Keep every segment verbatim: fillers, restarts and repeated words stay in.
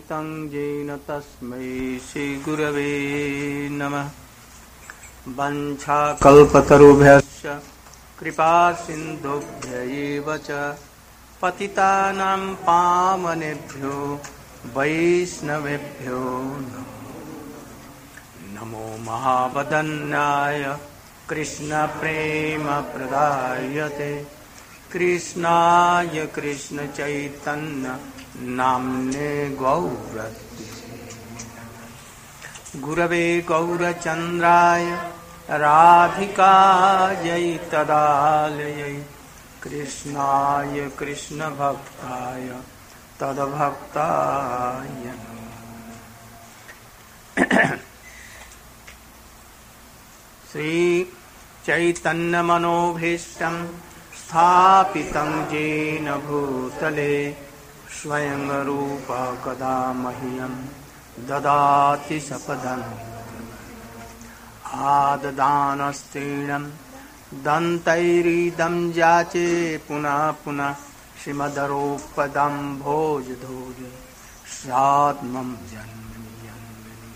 तं येन तस्मै श्रीगुरवे नमः। वञ्छाकल्पतरुभ्यश्च कृपासिन्धुभ्य एव च पतितानां पावनेभ्यो वैष्णवेभ्यो नमो महावदन्याय कृष्णप्रेमप्रदायते कृष्णाय कृष्णचैतन्य नाम्ने गौरत्ते गुरवे गौरचन्द्राय राधिकायै तदालयै कृष्णाय कृष्णभक्ताय तद्भक्ताय श्री चैतन्यमनोभीष्टं स्थापितं येन भूतले स्वयं रूप कदा मह्यं ददाति सपदं आददानस्तीणं दन्तैरिदं जाचे पुनः पुनः श्रीमदरोपदं भोजधूरि श्राद्मं जन्मनि जन्मनि।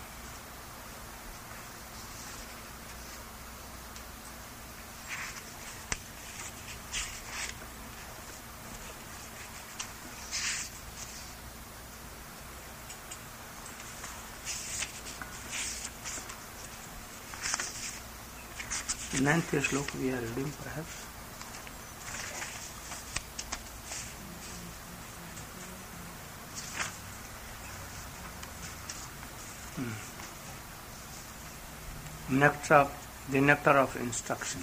Ninth sloka we are reading perhaps. Hmm. Nectar, the nectar of instruction.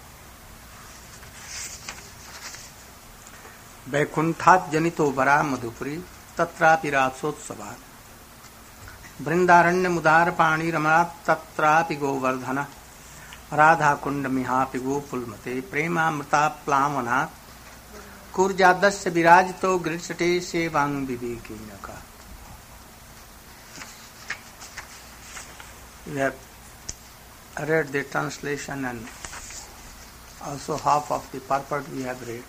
वैकुंठात् जनितो वरा मधुपुरी तत्रापि रासोत्सवात् वृंदारण्य मुदार पाणी रमणात् तत्रापि गोवर्धन राधा कुंड मिहापि गोकुलमते प्रेमामृता प्लावनात् कुर्जादस्य विराजितो गृह्सते सेवां विवेकिनका। We have read the translation and also half of the purport we have read.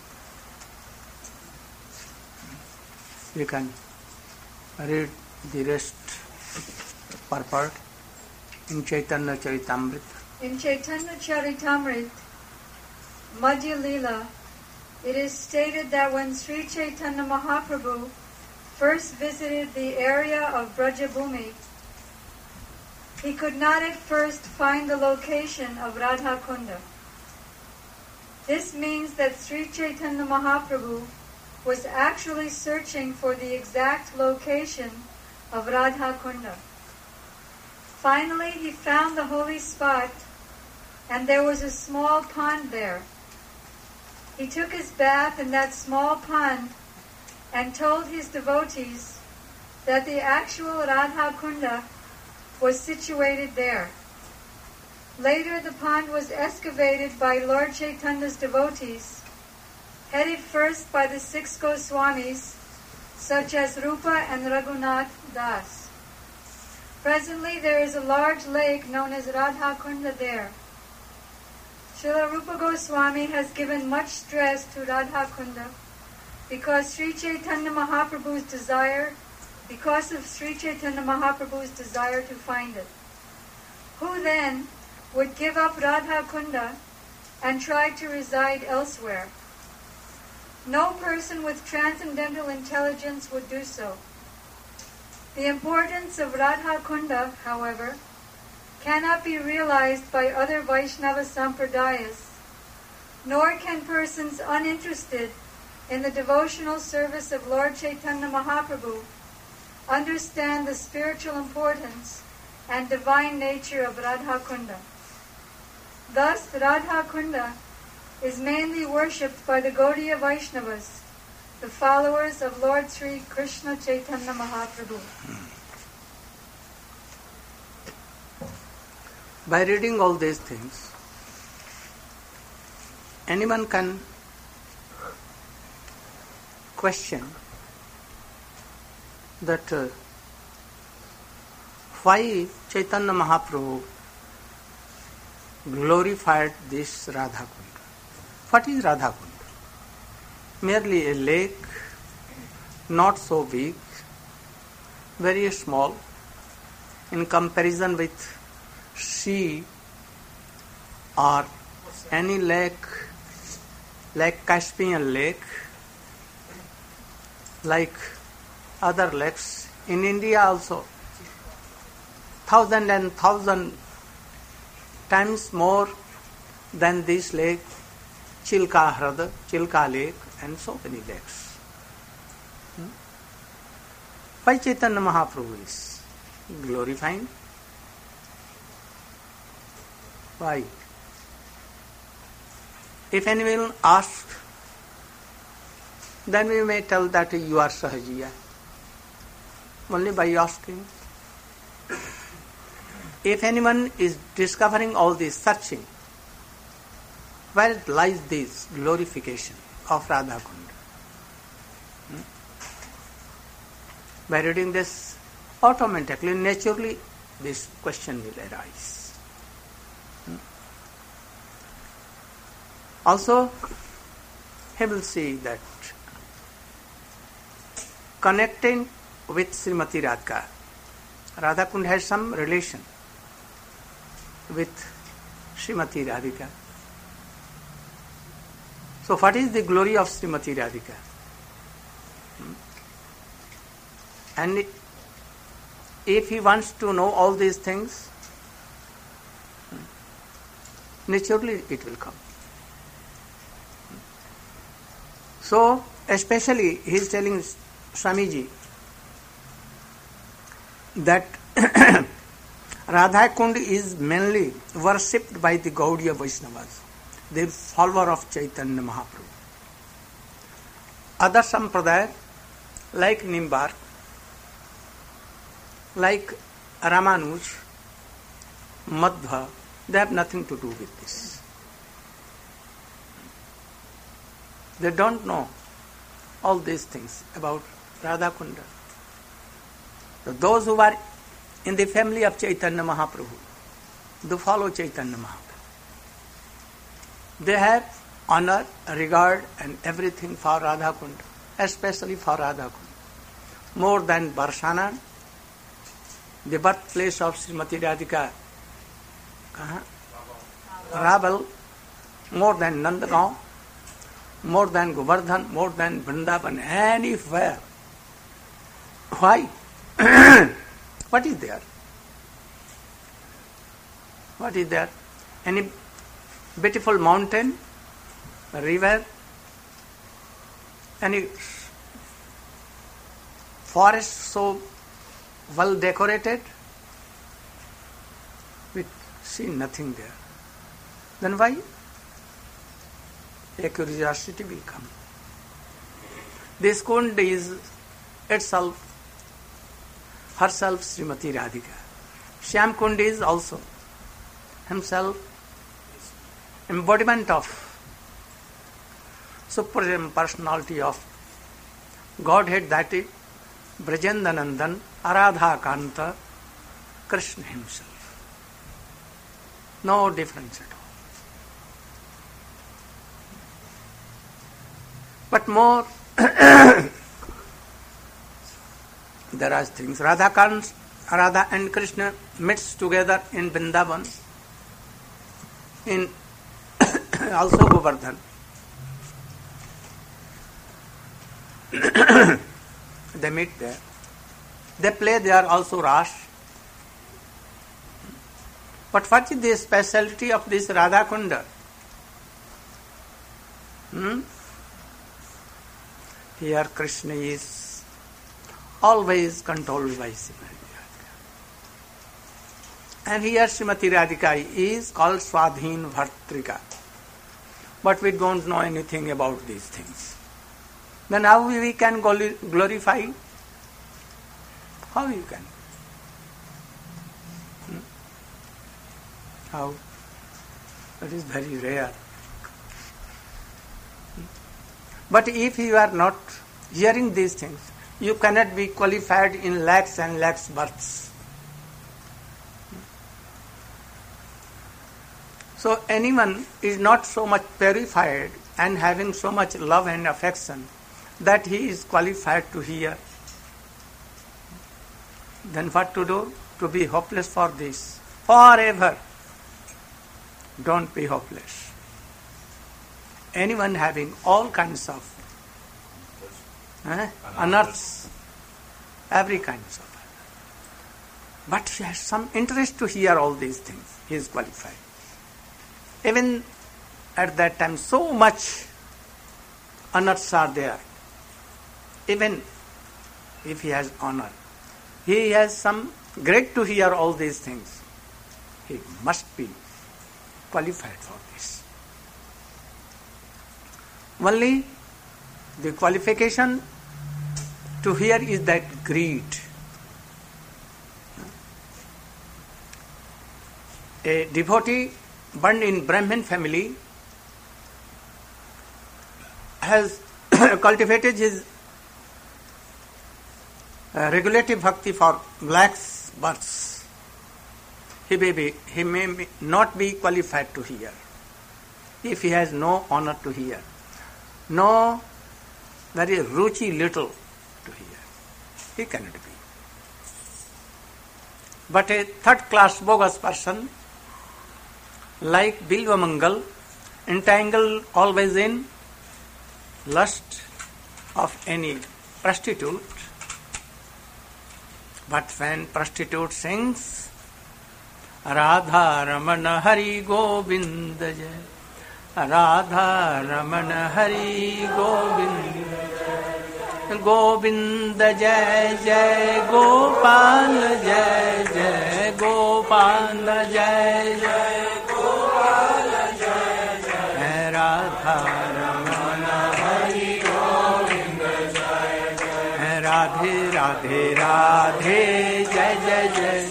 We can read the rest purport in Chaitanya Charitamrita. In Chaitanya Charitamrita, Madhya Leela, it is stated that when Sri Chaitanya Mahaprabhu first visited the area of Brajabhumi, he could not at first find the location of Radha Kunda. This means that Sri Chaitanya Mahaprabhu was actually searching for the exact location of Radha Kunda. Finally, he found the holy spot, and there was a small pond there. He took his bath in that small pond and told his devotees that the actual Radha Kunda was situated there. Later, the pond was excavated by Lord Chaitanya's devotees, headed first by the six Goswamis, such as Rupa and Raghunath Das. Presently, there is a large lake known as Radha Kunda there. Srila Rupa Goswami has given much stress to Radha Kunda because Sri Chaitanya Mahaprabhu's desire, because of Sri Chaitanya Mahaprabhu's desire to find it. Who then would give up Radha Kunda and try to reside elsewhere? No person with transcendental intelligence would do so. The importance of Radha Kunda, however, cannot be realized by other Vaishnava Sampradayas, nor can persons uninterested in the devotional service of Lord Chaitanya Mahaprabhu understand the spiritual importance and divine nature of Radha Kunda. Thus, Radha Kunda is mainly worshipped by the Gaudiya Vaishnavas, the followers of Lord Sri Krishna Chaitanya Mahaprabhu. By reading all these things, anyone can question that uh, why Chaitanya Mahaprabhu glorified this Radha Kunda. What is Radha Kunda? Merely a lake, not so big, very small in comparison with sea or any lake, like Caspian Lake, like other lakes. In India also, thousand and thousand times more than this lake, Chilka Hrad, Chilka Lake, and so many lakes. Hmm? Why Chaitanya Mahaprabhu is glorifying? Why? If anyone asks, then we may tell that you are Sahajiya. Only by asking. If anyone is discovering all this, searching, where lies this glorification of Radha Kunda? Hmm? By reading this, automatically, naturally, this question will arise. Hmm? Also, he will see that connecting with Srimati Radhika, Radha Kunda has some relation with Srimati Radhika. So what is the glory of Srimati Radhika? Hmm? And if he wants to know all these things, hmm, naturally it will come. So, especially he is telling Swamiji that Radha Kund is mainly worshipped by the Gaudiya Vaishnavas, the follower of Chaitanya Mahaprabhu. Other Sampradaya, like Nimbar, like Ramanuj, Madhva, they have nothing to do with this. They don't know all these things about Radha Kunda. So those who are in the family of Chaitanya Mahaprabhu, they follow Chaitanya Mahaprabhu. They have honor, regard and everything for Radha Kunda, especially for Radha Kunda. More than Barsana, the birthplace of Srimati Radhika, uh, Rabal, more than Nandagaon, more than Govardhan, more than Vrindavan, anywhere. Why? What is there? What is there? Any beautiful mountain, river, any forest so well decorated? We see nothing there. Then why? A curiosity will come. This Kund is itself, herself Srimati Radhika. Shyam Kund is also himself embodiment of Supreme Personality of Godhead, that is Brajendanandan, Aradha Kanta, Krishna himself. No difference at all. But more, there are things. Radha, Kant, Radha and Krishna meets together in Vrindavan, in also Govardhan. They meet there. They play there also Ras. But what is the speciality of this Radha Kunda? Hmm? Here Krishna is always controlled by Srimati Radhika. And here Srimati Radhika is called Swadhin Bhartrika. But we don't know anything about these things. Then how we can glorify? How you can? Hmm? How? That is very rare. But if you are not hearing these things, you cannot be qualified in lakhs and lakhs births. So anyone is not so much purified and having so much love and affection that he is qualified to hear. then what to do? To be hopeless for this forever. Don't be hopeless. Anyone having all kinds of eh, unearths, every kinds of, but he has some interest to hear all these things. He is qualified. Even at that time, so much unearths are there. Even if he has honor, he has some great to hear all these things. He must be qualified for this. Only the qualification to hear is that greed. A devotee born in Brahmin family has cultivated his uh, regulative bhakti for lakhs births. He may, be, he may not be qualified to hear if he has no honor to hear, no very ruchi little to hear. He cannot be. But a third class bogus person like Bilva Mangal, entangled always in lust of any prostitute, but when prostitute sings Radha Ramana Hari Govind Jai, Radha Ramana Hari Govind Govind Jai Jai Gopal Jai Jai Gopal Jai Jai Gopal Jai Jai Radha Ramana Hari Govind Jai Jai Radhe Radhe Radhe Jai Jai Jai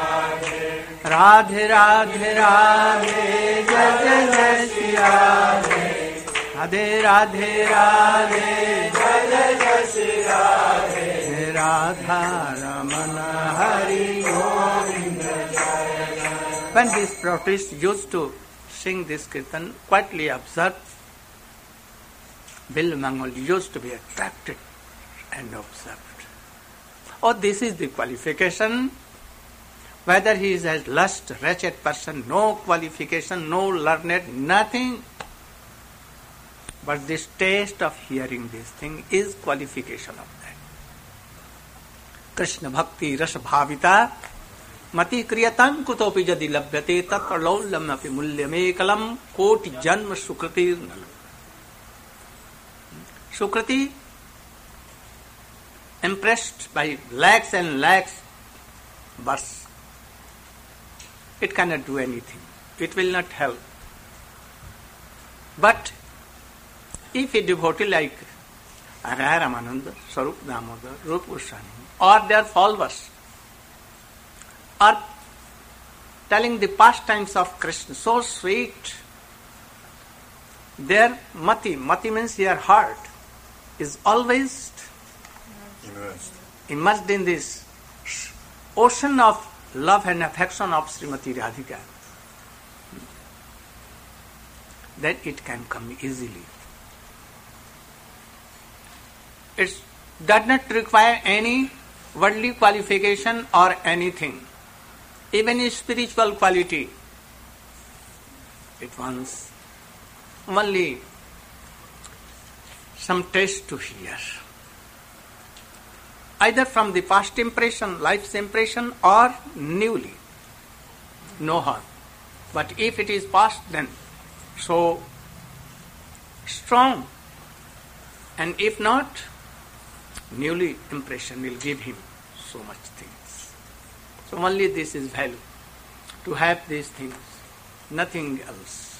Radhe Radhe Radhe Jai Jai Jai Shri Radhe Radhe Radhe Radhe Jai Jai Jai Shri Radhe Radha Ramana Hari Govind Jai Jai. When these prophets used to sing this kirtan, quietly observed, Bill Mangal used to be attracted and observed. Oh, this is the qualification. Whether he is a lust, wretched person, no qualification, no learned, nothing. But this taste of hearing this thing is qualification of that. Krishna Bhakti Rasa Bhavita Mati Kriyatam Kutopi Jadi Labhyate Tatra Laulam Api Mulyam Ekalam Koti Janma Sukriti Nalam. Sukriti, impressed by lakhs and lakhs births, it cannot do anything. It will not help. But if a devotee like Araya Ramananda, Swarup Damodar, Rupa Goswami, or their followers are telling the pastimes of Krishna, so sweet, their mati, mati means your heart, is always immersed, immersed in this ocean of love and affection of Srimati Radhika, then it can come easily. It does not require any worldly qualification or anything, even in spiritual quality. It wants only some taste to hear, either from the past impression, life's impression, or newly. No harm. But if it is past, then so strong, and if not, newly impression will give him so much things. So only this is value, to have these things, nothing else.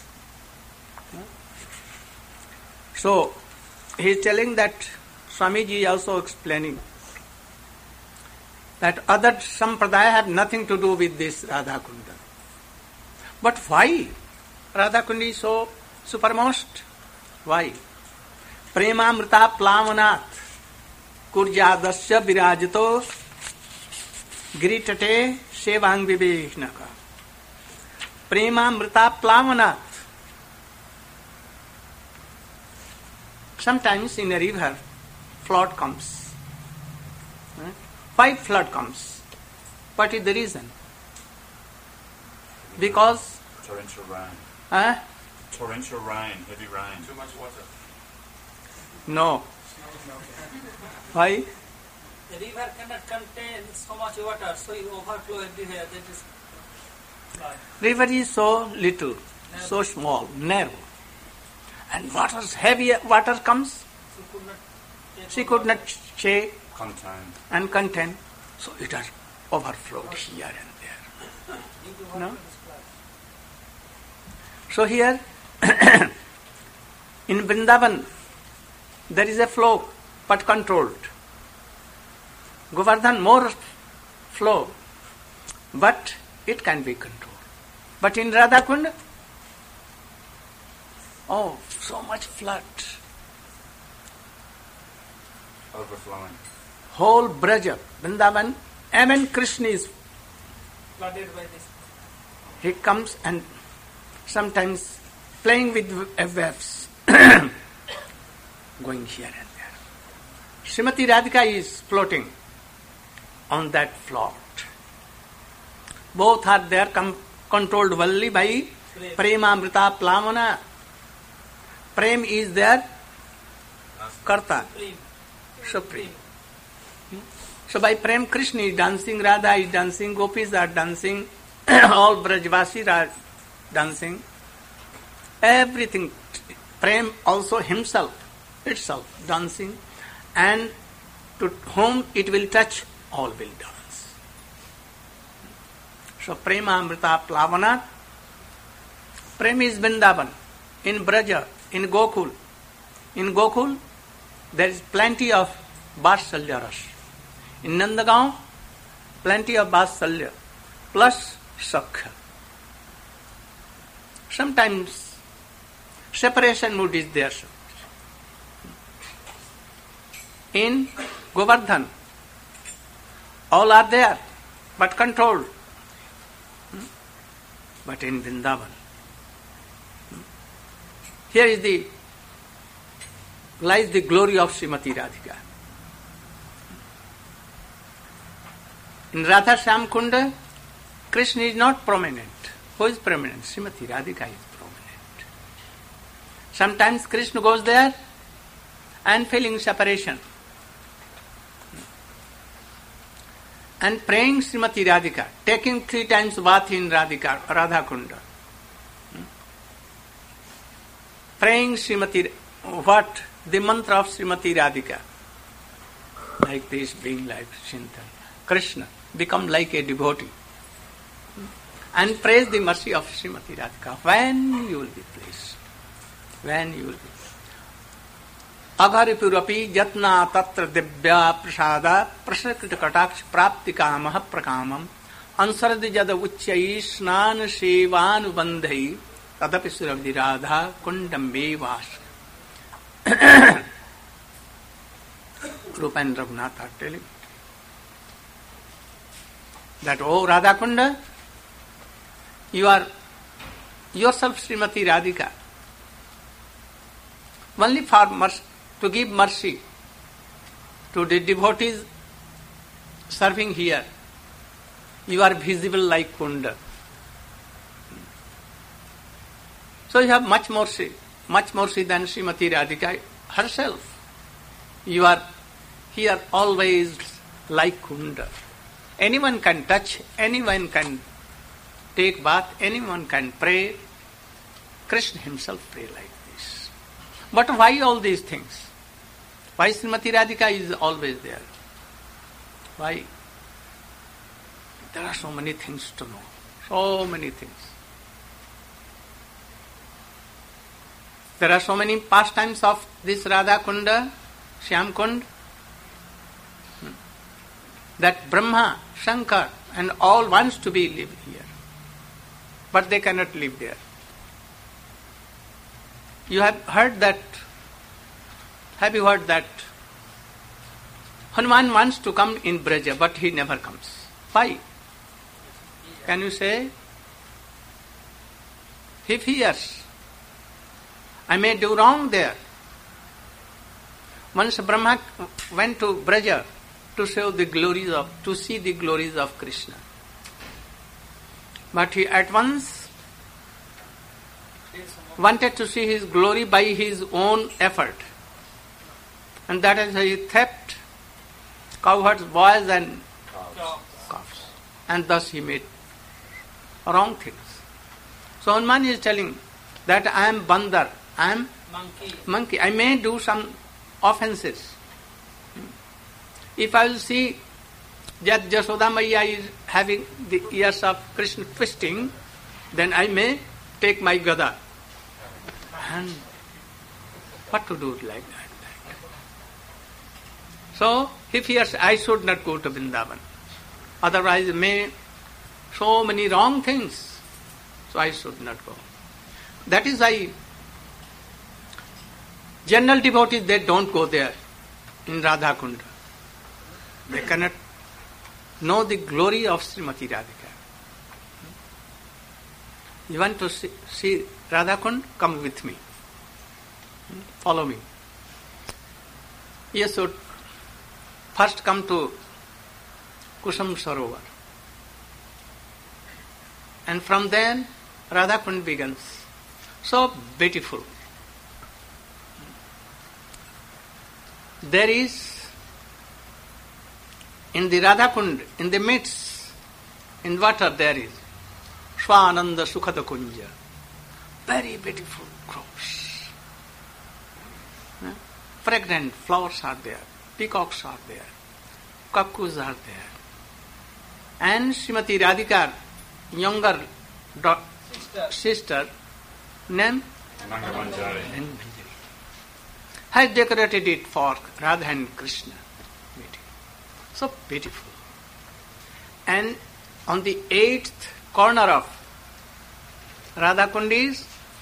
So he is telling that, Swamiji is also explaining that other sampradaya have nothing to do with this Radha Kunda. But why Radha Kundi is so supermost? Why? Premamrita plavanat kurjadasya virajito gritate sevang viveknaka. Premamrita plavanat. Sometimes in a river, flood comes. Why flood comes? What is the reason? Because torrential rain. Huh? Torrential rain, heavy rain. Too much water. No. Why? The river cannot contain so much water, so you overflow everywhere. That is flood. River is so little, so small, narrow. And water's heavy, water comes, She could not take she over. could not shake Contained. and contain. So it has overflowed here and there. Due to No? water, it is flood. So here, in Vrindavan, there is a flow, but controlled. Govardhan, more flow, but it can be controlled. But in Radhakund, oh, so much flood. Overflowing. Whole Braja, Vrindavan, even Krishna is, Flooded by this. he comes and sometimes playing with waves, going here and there. Srimati Radhika is floating on that float. Both are there, com- controlled only by Premamrita Plamana. Prem is there, Karta, Supreme. Supreme. So by Prem, Krishna is dancing, Radha is dancing, Gopis are dancing, all Brajvasis are dancing. Everything. Prem also himself, itself, dancing. And to whom it will touch, all will dance. So Prema Amrita Plavana. Prem is Vrindavan. In Braja, in Gokul. In Gokul, there is plenty of Vatsalya Ras. In Nandagaon, plenty of Vatsalya, plus Sakha. Sometimes separation mood is there. In Govardhan, all are there, but controlled. But in Vrindavan, here is the lies the glory of Srimati Radhika. In Radha Shyam Kunda, Krishna is not prominent. Who is prominent? Srimati Radhika is prominent. Sometimes Krishna goes there and feeling separation and praying Srimati Radhika, taking three times bath in Radhika, Radha Kunda. Praying Srimati, what? The mantra of Srimati Radhika. Like this, being like Chintan. Krishna, become like a devotee. And praise the mercy of Srimati Radhika. When you will be pleased. When you will be pleased. Agharipurapi jatna tatra divya prasada prasakrit kataksh prapti kamah prakamam ansardi jada uchyai snan sevanu bandhai tadapi suravdi radha kundambe vas. Rupa and Raghunath are telling that, oh Radha Kunda, you are yourself Srimati Radhika. Only for mercy, to give mercy to the devotees serving here. You are visible like Kunda. So you have much mercy, much mercy than Srimati Radhika herself. You are here always like Kunda. Anyone can touch, anyone can take bath, anyone can pray. Krishna himself pray like this. But why all these things? Why Srimati Radhika is always there? Why? There are so many things to know. So many things. There are so many pastimes of this Radha Kunda, Shyam Kund, that Brahma, Shankar and all wants to be live here. But they cannot live there. You have heard that, have you heard that Hanuman wants to come in Braja, but he never comes. Why? Can you say? He fears. I may do wrong there. Once Brahma went to Braja to show the glories of, to see the glories of Krishna. But he at once wanted to see his glory by his own effort. And that is why he theft cowherds, boys and calves. And thus he made wrong things. So Hanuman is telling that I am bandar, I am Monkey. monkey. I may do some offenses. If I will see that Jashoda Maya is having the ears of Krishna twisting, then I may take my gada. And what to do like that? Like that. So he fears I should not go to Vrindavan. Otherwise may so many wrong things. So I should not go. That is why general devotees, they don't go there in Radha Kunda. They cannot know the glory of Srimati Radhika. You want to see, see Radha Kund? Come with me. Follow me. You should first come to Kusum Sarovar. And from then, Radha Kund begins. So beautiful. There is, in the Radha Kund, in the midst, in water there is Swananda Sukhada Kunja. Very beautiful groves. Eh? Fragrant flowers are there, peacocks are there, cuckoos are there. And Srimati Radhika, younger da- Sister. sister, named Nanga Manjari. Manjari, has decorated it for Radha and Krishna meeting. So beautiful. And on the eighth corner of Radha Kund is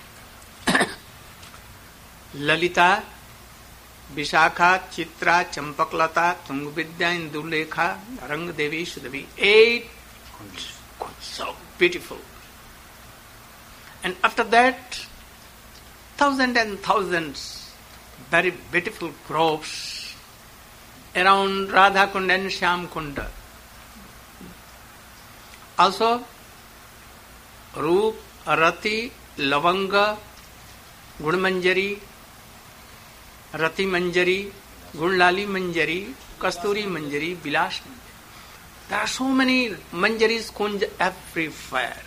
Lalita, Vishakha, Chitra, Champaklata, Tungvidya, Indulekha, Rang Devi, Shudavi. Eight. So beautiful. And after that, thousands and thousands very beautiful groves around Radha Kund and Shyam Kunda. Also, Roop, Rati, Lavanga, Gunmanjari, Rati Manjari, Gunlali Manjari, Kasturi Manjari, Bilash Manjari. There are so many Manjaris, Kunj everywhere.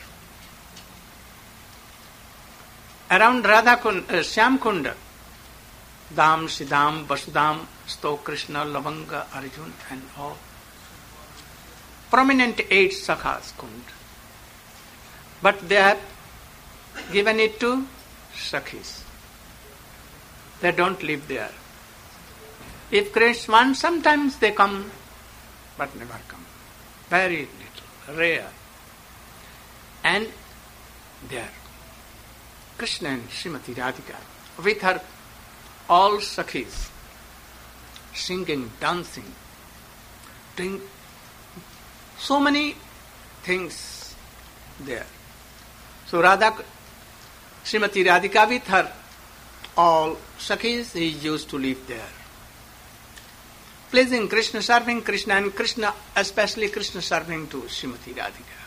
Around Radha Kund, uh, Shyam Kunda, Dam, Siddham, Vasudham, Sto, Krishna, Lavanga, Arjun and all. Prominent eight Sakhas Kund. But they have given it to Sakhis. They don't live there. If Krishna wants, sometimes they come, but never come. Very little, rare. And there, Krishna and Srimati Radhika, with her all Sakhis, singing, dancing, doing so many things there. So Radha, Srimati Radhika with her all Sakhis, he used to live there. Pleasing Krishna, serving Krishna, and Krishna, especially Krishna serving to Srimati Radhika.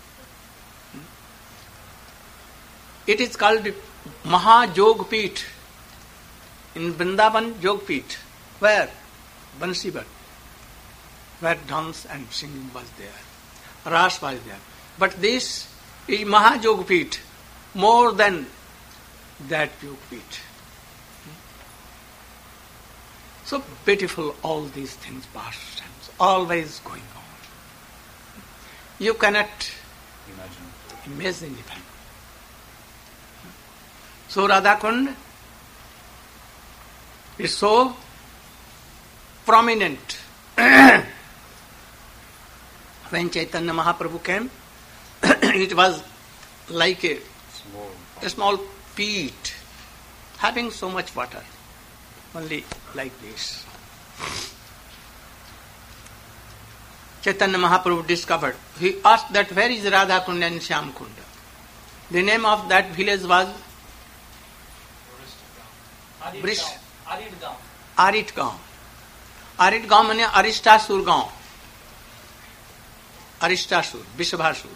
It is called Maha Jog Peeth. In Vrindavan, Jog Peeth. Where? Bansibat. Where dance and singing was there. Ras was there. But this is Maha Jog Peeth. More than that Jog Peeth. So beautiful all these things, pastimes, always going on. You cannot Imagine. imagine even. So Radha Kund is so prominent. When Chaitanya Mahaprabhu came, it was like a, Small. a small peat having so much water. Only like this. Chaitanya Mahaprabhu discovered. He asked that where is Radha Kunda and Shyam Kunda? The name of that village was Brish. Arid Gaon. Arit Gaon. आरिट गांव माने अरिष्टासुर गांव, अरिष्टासुर विश्वासुर,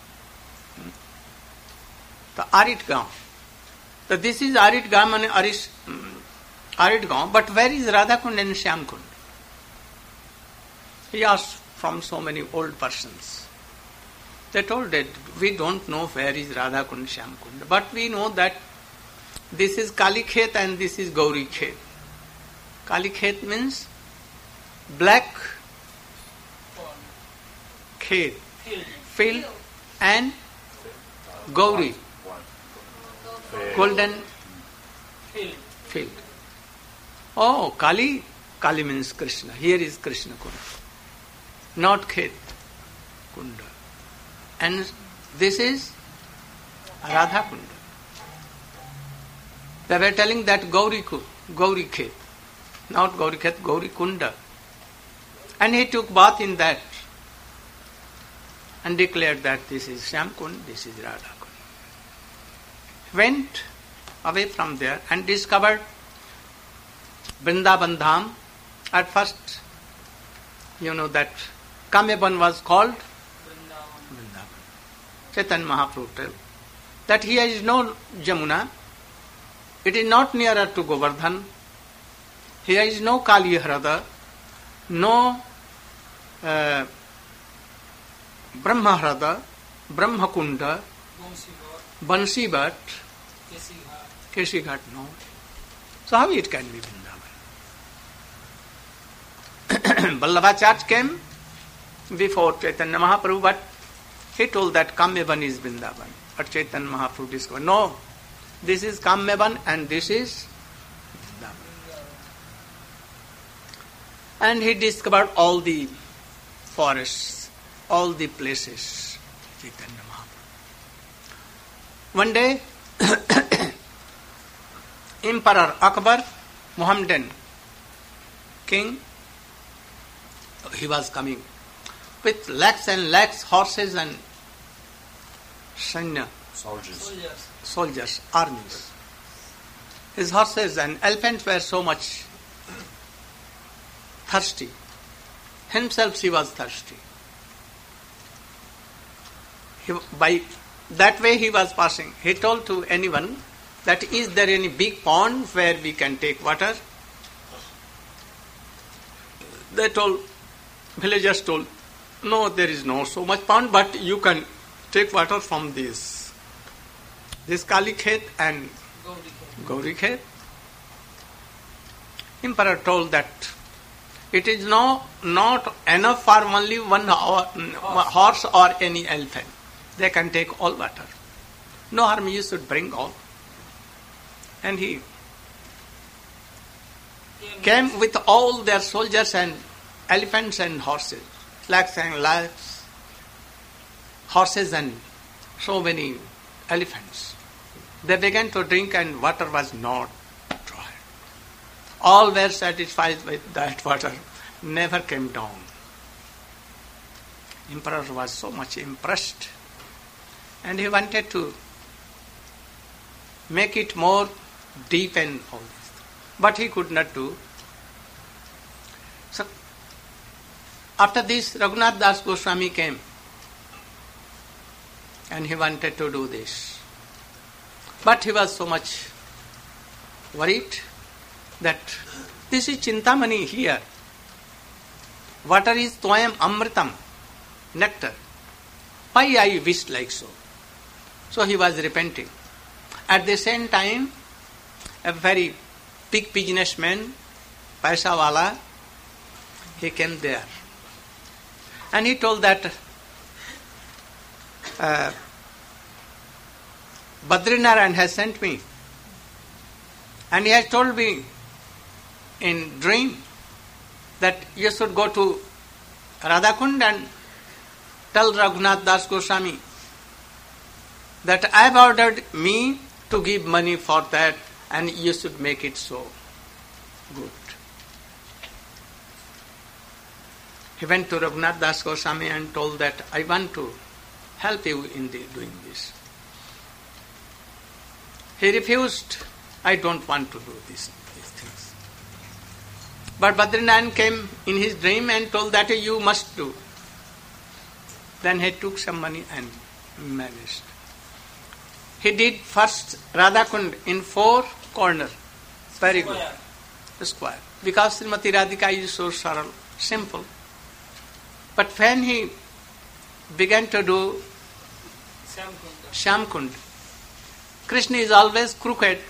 तो आरिट गांव. So this is Arit Gaon and Arish, Arit Gaon, but where is Radha Kund and Shyam Kund? He asked from so many old persons. They told that we don't know where is Radha Kund, Shyam Kund, but we know that this is Kali Khet and this is Gauri Khet. Kali Khet means black Khet, field, and Gauri, golden Field. field. Oh, Kali, Kali means Krishna. Here is Krishna Kunda, not Khet Kunda. And this is Radha Kunda. They were telling that Gauri, Gauri Khet, not Gauri Khet, Gauri Kunda. And he took bath in that and declared that this is Shyam Kund, this is Radha Kund. Went away from there and discovered Vrindavan Dham. At first, you know that Kamyaban was called Vrindavan. Chaitanya Mahaprabhu told that here is no Jamuna. It is not nearer to Govardhan. Here is no Kali Hrada, no uh, Brahma Hrada, Brahma Kunda, Bansi Bhat, Keshi Ghat, no. So how it can be Vrindavan? Vallabhacharya came before Chaitanya Mahaprabhu, but he told that Kamyavan is Vrindavan. But Chaitanya Mahaprabhu discovered, no, this is Kamyavan and this is Vrindavan. And he discovered all the forests, all the places, Chaitanya Mahaprabhu. One day, Emperor Akbar, Muhammadan king, he was coming with lakhs and lakhs horses and sanya, Soldiers. Soldiers. soldiers, armies. His horses and elephants were so much thirsty. Himself he was thirsty. He, by that way he was passing. He told to anyone that is there any big pond where we can take water? They told, villagers told, no, there is no so much pond, but you can take water from this. This Kali Khet and Gauri Khet. Emperor told that it is no, not enough for only one horse or any elephant. They can take all water. No harm, you should bring all. And he came with all their soldiers and elephants and horses, lakhs and lakhs, horses and so many elephants. They began to drink and water was not dry. All were satisfied with that water, never came down. Emperor was so much impressed and he wanted to make it more deep and all this. But he could not do. So, after this, Raghunath Das Goswami came and he wanted to do this. But he was so much worried that this is Chintamani here. Water is Toyam Amritam, nectar. Why I wished like so? So he was repenting. At the same time, a very big businessman, Paisa Wala, he came there. And he told that uh, Badrinarayan has sent me. And he has told me in dream that you should go to Radhakund and tell Raghunath Das Goswami that I have ordered me to give money for that and you should make it so good. He went to Raghunath Das Goswami and told that I want to help you in the, doing this. He refused. I don't want to do this, these things. But Badrinath came in his dream and told that you must do. Then he took some money and managed. He did first Radhakund in four corners. Very good. Square. Because Srimati Radhika is so saral, simple. But when he began to do Shyamkund, Krishna is always crooked.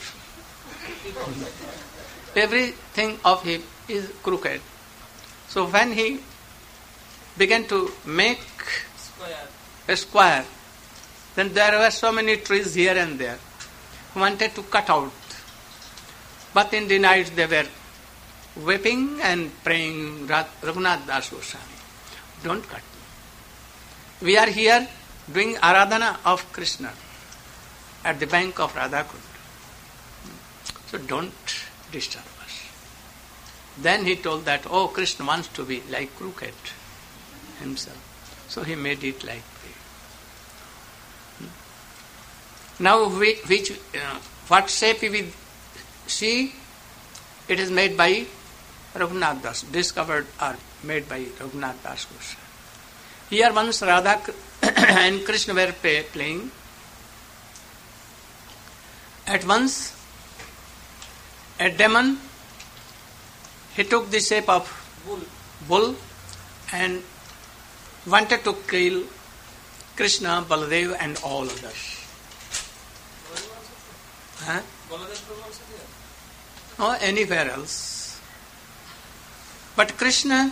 Everything of him is crooked. So when he began to make Square. a square, then there were so many trees here and there. He wanted to cut out. But in the night they were weeping and praying, Raghunath Das Goswami, don't cut me. We are here doing Aradhana of Krishna at the bank of Radhakund. So don't disturb us. Then he told that, oh, Krishna wants to be like crooked himself. So he made it like that. Now, we, which, uh, what shape we see, it is made by Raghunath Das, discovered or made by Raghunath Das Goswami. Here once Radha and Krishna were play, playing. At once, a demon, he took the shape of Bull. bull and wanted to kill Krishna, Baladev and all others. Huh? Baladev Prabhu also there. Or anywhere else. But Krishna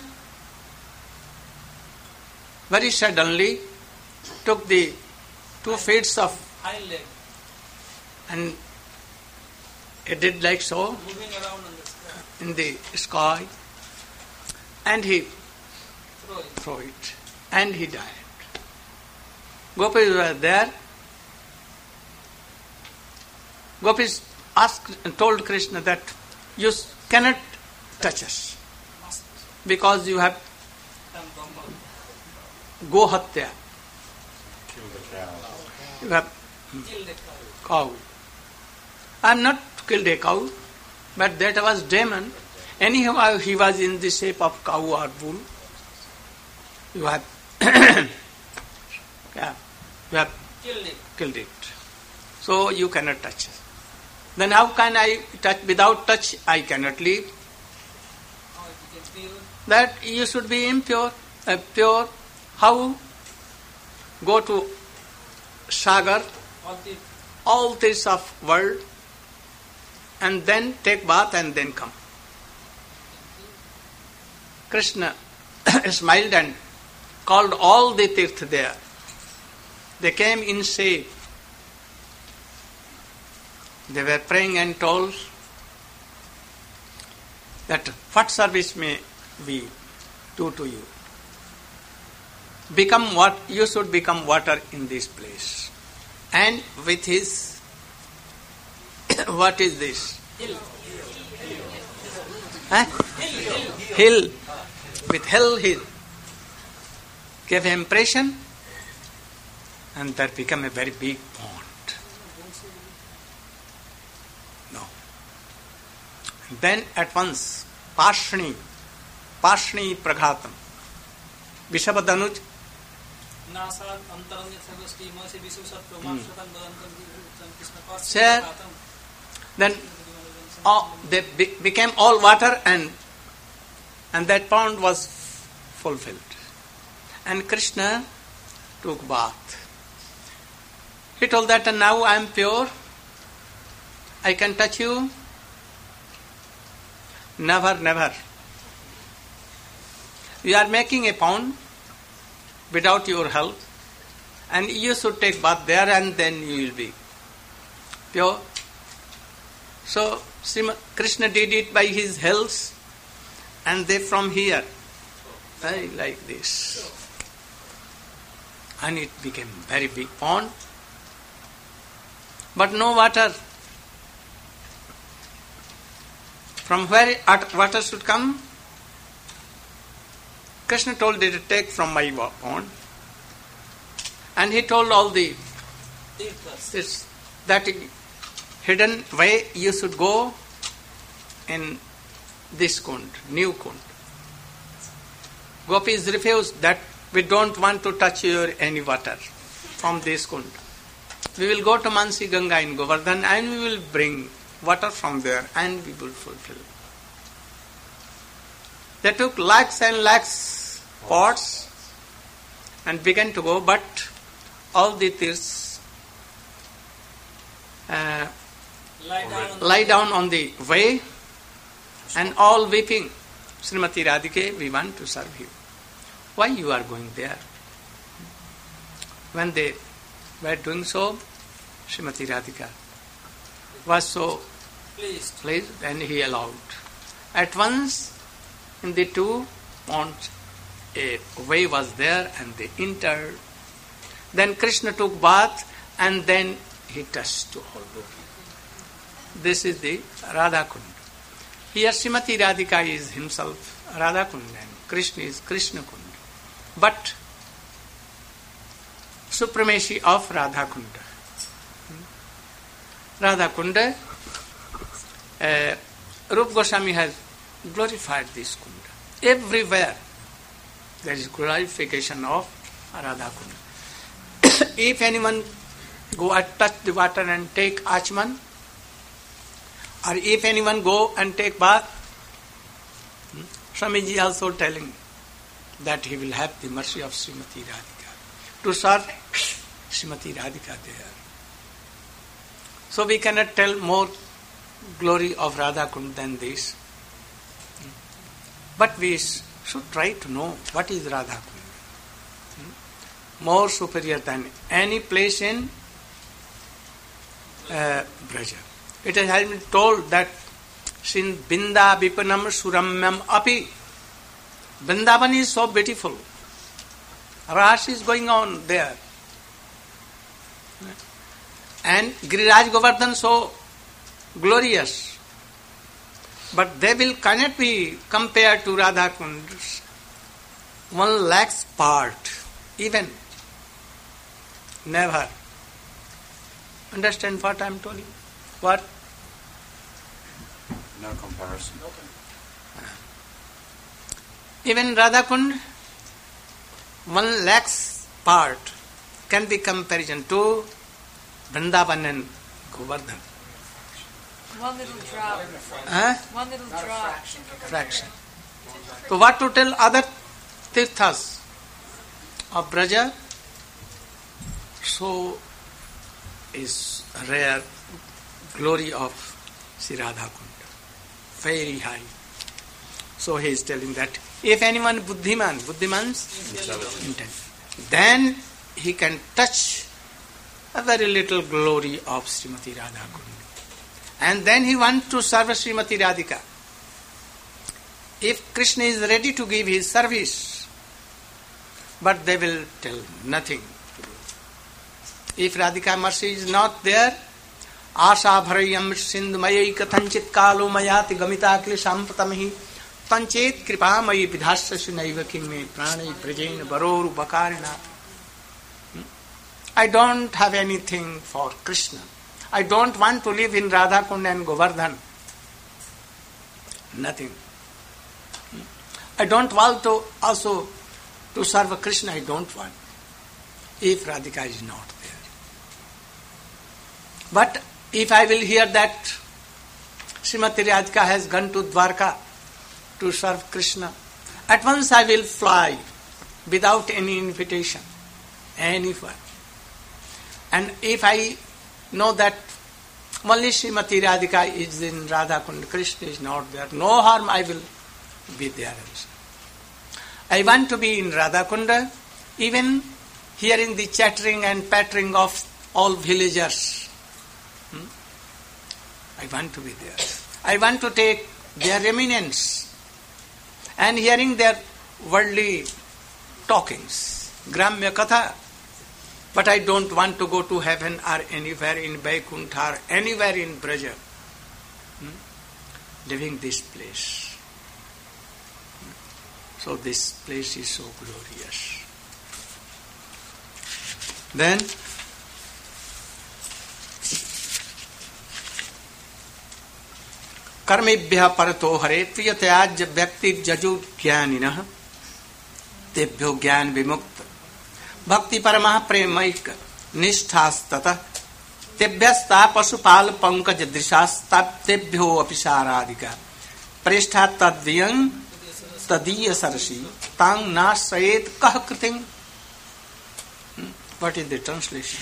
very suddenly took the two feet of Hind leg. and it did like so Moving around on the sky. in the sky and he Throw it. threw it and he died. Gopis were there. Gopis asked and told Krishna that you cannot touch us because you have Done Brahma. go hatya. Kill the cow. You have Kill the cow. cow. I am not killed a cow, but that was demon. Anyhow, he was in the shape of cow or bull. You have, yeah, you have Kill it. killed it. So you cannot touch it. Then how can I touch? Without touch, I cannot live. How it gets pure. That you should be impure, uh, pure. How? Go to Sagar, All the all this of world, and then take bath and then come. Krishna smiled and called all the tirth there. They came in shape. They were praying and told that what service may we do to you? Become what you should become water in this place. And with his what is this? hill. Huh? Hill. With hill he gave impression and that became a very big pond. No. And then at once Pashni, Pashni Praghatam, Vishabadanuj, Nasad Antaranya Sagasti Masi Visu Satto Mamshatan Badantam Krishna Past. Sir. then all, they be, became all water and and that pond was fulfilled. And Krishna took bath. He told that now I am pure, I can touch you. Never, never. You are making a pond without your help and you should take bath there and then you will be pure. So Krishna did it by his hills and they from here, right, like this. And it became very big pond. But no water. From where water should come? Krishna told it to take from my pond. And he told all the this, that hidden way you should go in this kund, new kund. Gopis refused that we don't want to touch your any water from this kund. We will go to Mansi Ganga in Govardhan and we will bring water from there and we will fulfill. They took lakhs and lakhs pots and began to go, but all the tears uh, Lie down. lie down on the way and all weeping. Srimati Radhike, we want to serve you. Why you are going there? When they were doing so, Srimati Radhika was so Pleased. pleased and he allowed. At once, in the two ponds, a way was there and they entered. Then Krishna took bath and then he touched to all over. This is the Radha Kund. Here Srimati Radhika is himself Radha Kund and Krishna is Krishna Kund. But supremacy of Radha Kunda. Radha Kunda, uh, Rupa Goswami has glorified this Kunda. Everywhere there is glorification of Radha Kunda. If anyone go and touch the water and take Achman, or if anyone go and take bath, hmm, Swamiji also telling that he will have the mercy of Srimati Radhika to serve Srimati Radhika there. So we cannot tell more glory of Radha Kund than this. But we should try to know what is Radha Kund. More superior than any place in uh, Braja. It has been told that Sin Binda Vipanam Suramyam Api. Vrindavan is so beautiful. Ras is going on there. And Giriraj Govardhan so glorious. But they will cannot be compared to Radha Kund's one lakhs part. Even. Never. Understand what I am telling? What? No comparison. Even Radha Kund, one lakhs part can be comparison to Vrindavan and Govardhan. One little drop. Huh? One little drop. Fraction. So what to tell other tirthas of Braja? So is rare glory of Sri Radha Kund. Very high. So he is telling that if anyone buddhiman, buddhiman's intelligent, then he can touch a very little glory of Srimati Radha Kund. And then he wants to serve Srimati Radhika. If Krishna is ready to give his service, but they will tell nothing. If Radhika mercy is not there, Asha bharayam sindhumayai kathanchit kalo mayati gamita klisham patamahi panchet kripamayi vidhasya sunaiva kimme pranai prajain baroru bakarina. I don't have anything for Krishna. I don't want to live in Radha Kund and Govardhan. Nothing. I don't want to also to serve Krishna. I don't want. If Radhika is not there. But if I will hear that Srimati Radhika has gone to Dwarka to serve Krishna, at once I will fly without any invitation, anywhere. And if I know that only Srimati Radhika is in Radha Kund, Krishna is not there, no harm, I will be there also. I want to be in Radha Kunda, even hearing the chattering and pattering of all villagers. Hmm? I want to be there. I want to take their eminence and hearing their worldly talkings, Gramya Katha. But I don't want to go to heaven or anywhere in Vaikuntha or anywhere in Braja. Hmm? Living this place. So this place is so glorious. Then कर्मेभ्यः परतो हरे प्रियतयाज्य व्यक्ति जजु ज्ञानिनः तेभ्यो ज्ञान विमुक्त भक्ति परमः प्रेमैक निष्ठास्ततः तेभ्यस्ता पशुपाल पंकज दृशास्ता तेभ्यो अपि साराधिका प्रेष्ठा तद्वियं तदीय Cersei तांग नाश्रयेत कह कृतिं. What is the translation?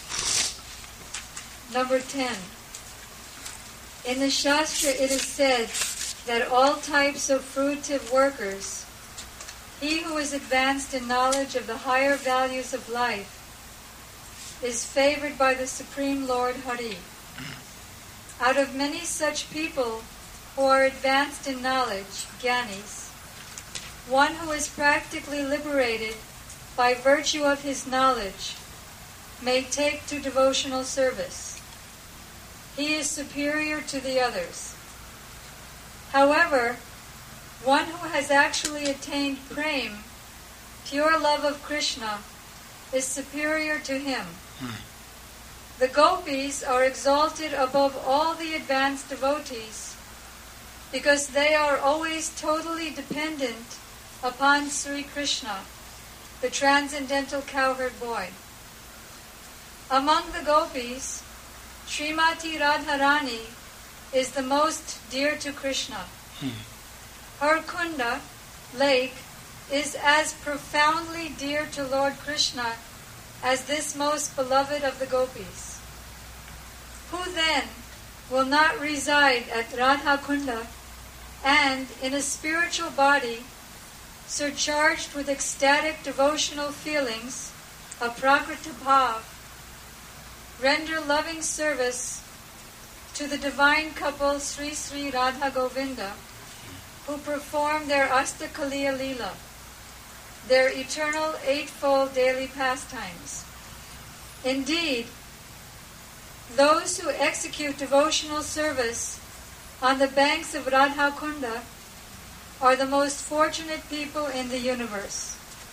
Number ten. In the Shastra it is said that all types of fruitive workers, he who is advanced in knowledge of the higher values of life, is favored by the Supreme Lord Hari. Out of many such people who are advanced in knowledge, Gyanis, one who is practically liberated by virtue of his knowledge may take to devotional service. He is superior to the others. However, one who has actually attained prem, pure love of Krishna, is superior to him. Hmm. The gopis are exalted above all the advanced devotees because they are always totally dependent upon Sri Krishna, the transcendental cowherd boy. Among the gopis, Srimati Radharani is the most dear to Krishna. Hmm. Her Kunda, lake, is as profoundly dear to Lord Krishna as this most beloved of the gopis. Who then will not reside at Radha Kunda and in a spiritual body surcharged with ecstatic devotional feelings of Prakriti Bhav, render loving service to the divine couple Sri Sri Radha Govinda, who perform their Astakaliya Leela, their eternal eightfold daily pastimes. Indeed, those who execute devotional service on the banks of Radha Kunda are the most fortunate people in the universe.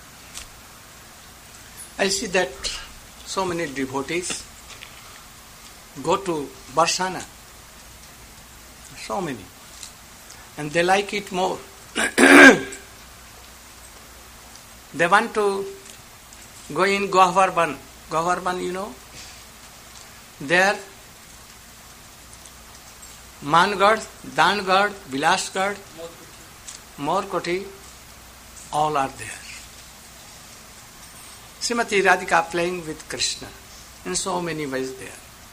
I see that so many devotees go to Barsana, so many, and they like it more. They want to go in Gohavarban. Gohavarban, you know, there Mangad, Dangad, Vilasgad, Morkoti, all are there. Srimati Radhika playing with Krishna in so many ways there.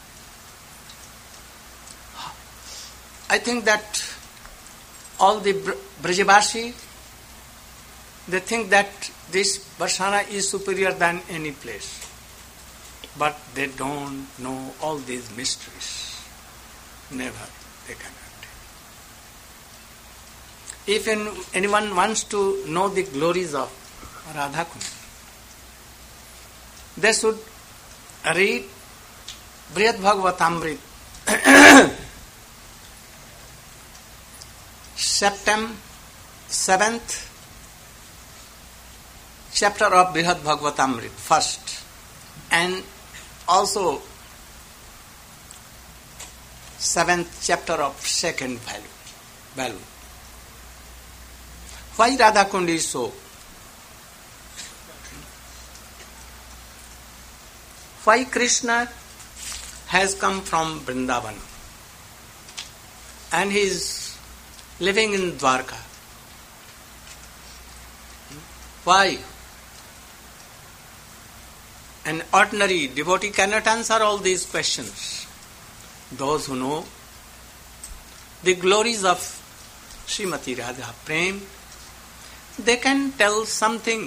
I think that all the Brajavashi, they think that this Barsana is superior than any place. But they don't know all these mysteries. Never. They cannot. If anyone wants to know the glories of Radha Kunda, they should read Brihad Bhagavatamrita, September seventh chapter of Brihad Bhagavatamrita, first, and also seventh chapter of second value. value. Why Radha Kunda is so? Why Krishna has come from Vrindavan and he is living in Dwarka? Why? An ordinary devotee cannot answer all these questions. Those who know the glories of Srimati Radha Prem, they can tell something.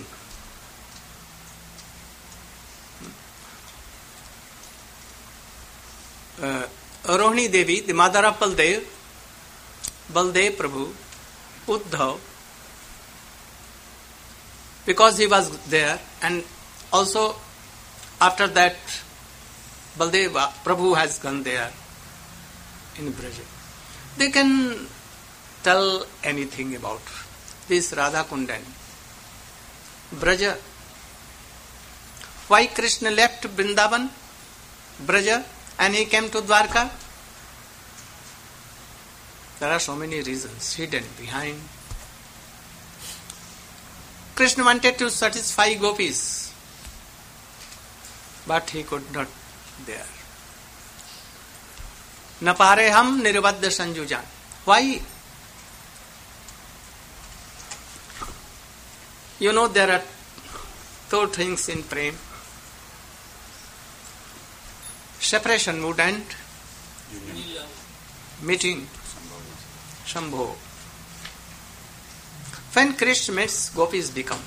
Uh, Rohini Devi, the mother of Baldev, Baldev Prabhu, Uddhav, because he was there, and also after that Baldeva Prabhu has gone there in Braja. They can tell anything about this Radha Kunda, Braja. Why Krishna left Vrindavan, Braja, and he came to Dwarka? There are so many reasons hidden behind. Krishna wanted to satisfy gopis, but he could not there. Napareham nirvadya sanjujan. Why? You know, there are two things in prem. Separation mood and meeting. Shambho. When Krishna meets, gopis become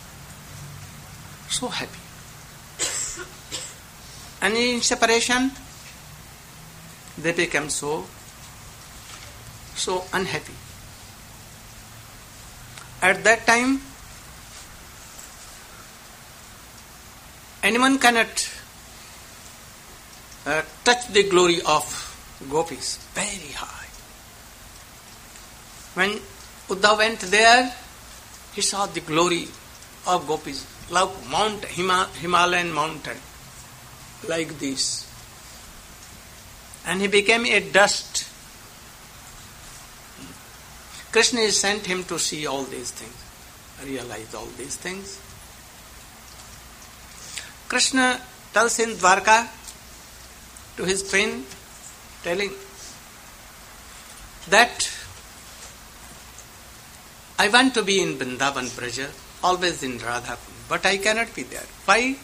so happy. And in separation, they become so, so unhappy. At that time, anyone cannot uh, touch the glory of gopis very high. When Uddhav went there, he saw the glory of gopis, like Mount Hima, Himalayan mountain, like this. And he became a dust. Krishna sent him to see all these things, realize all these things. Krishna tells in Dwarka to his friend, telling that I want to be in Vrindavan Braja, always in Radha Kund, but I cannot be there. Why?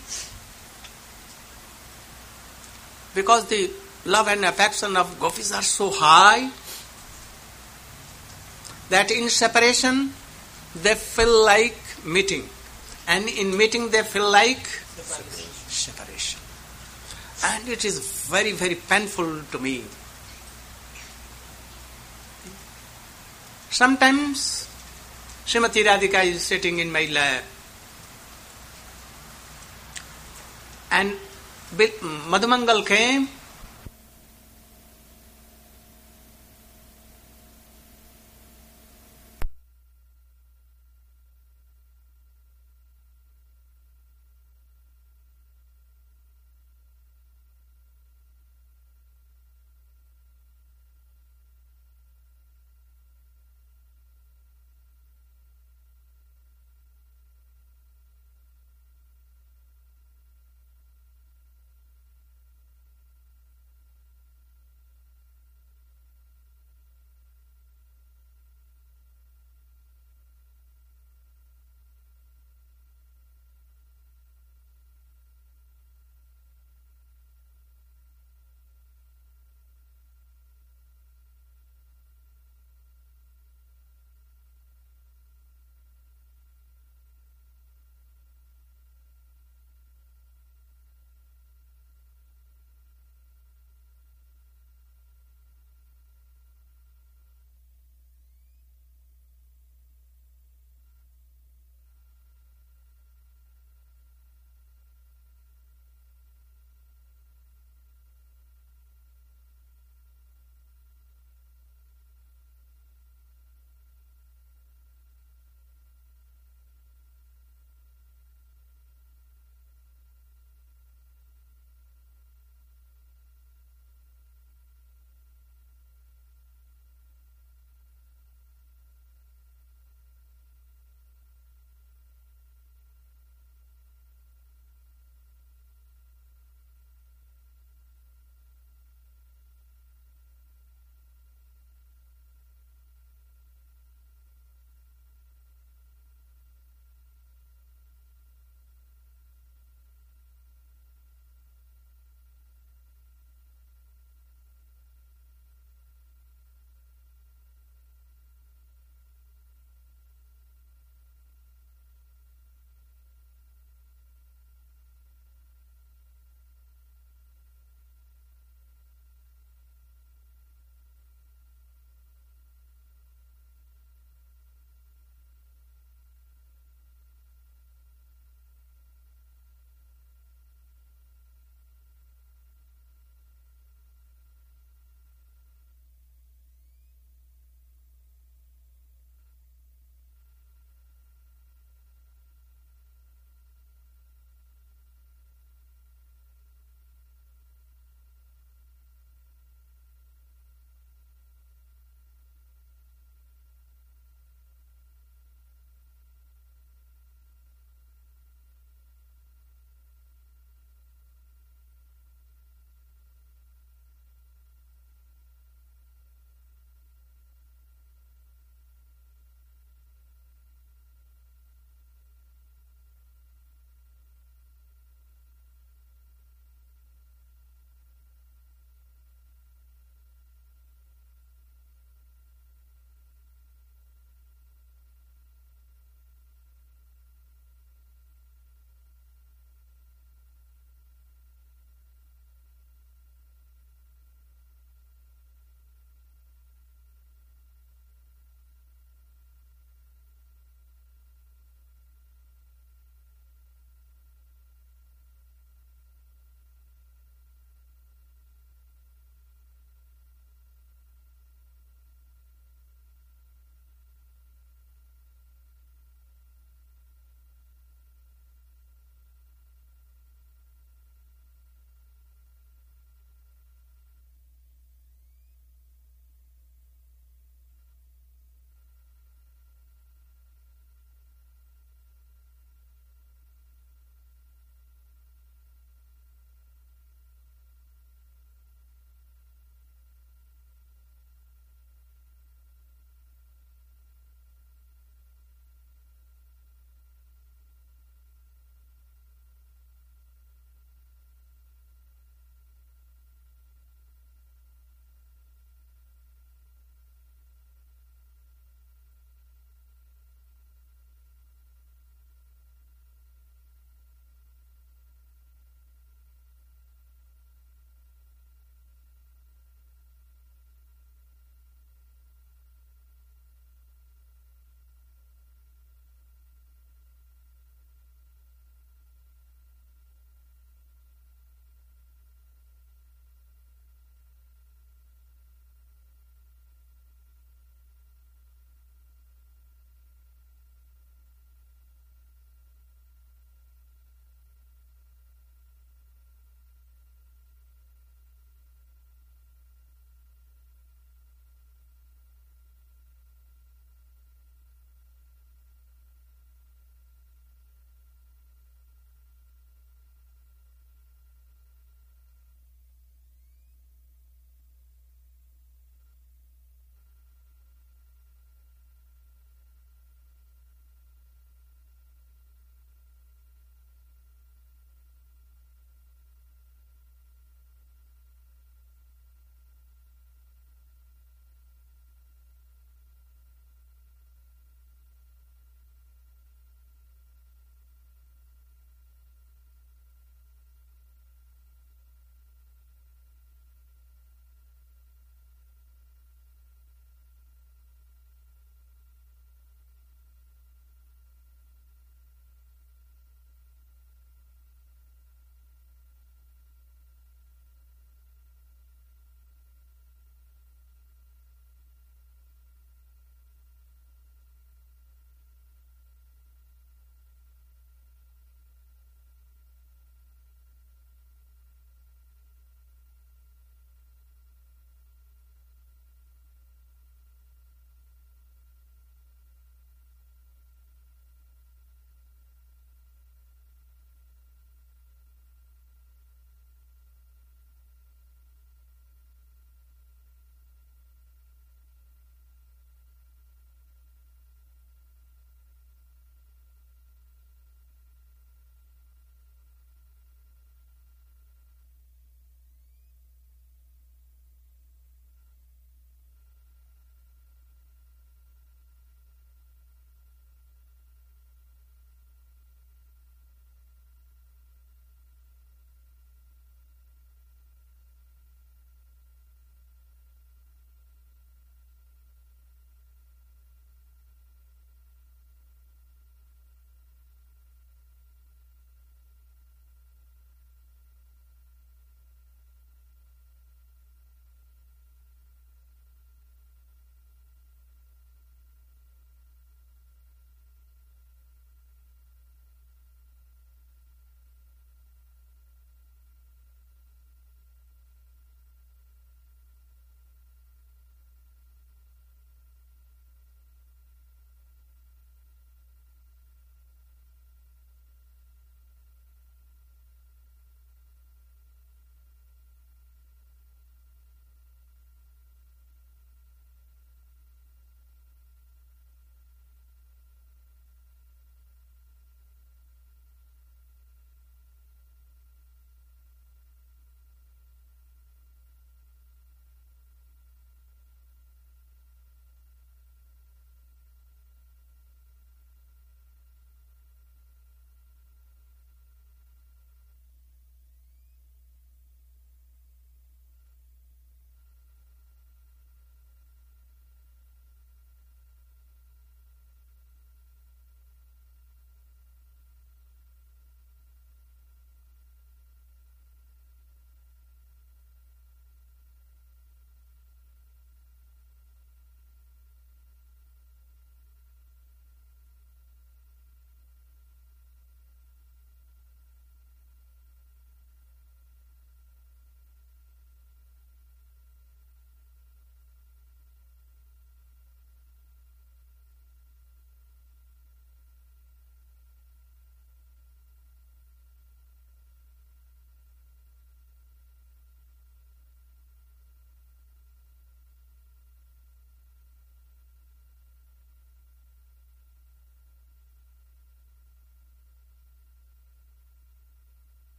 Because the love and affection of gopis are so high that in separation they feel like meeting, and in meeting they feel like separation. And it is very, very painful to me. Sometimes Srimati Radhika is sitting in my lap, and Madhumangal came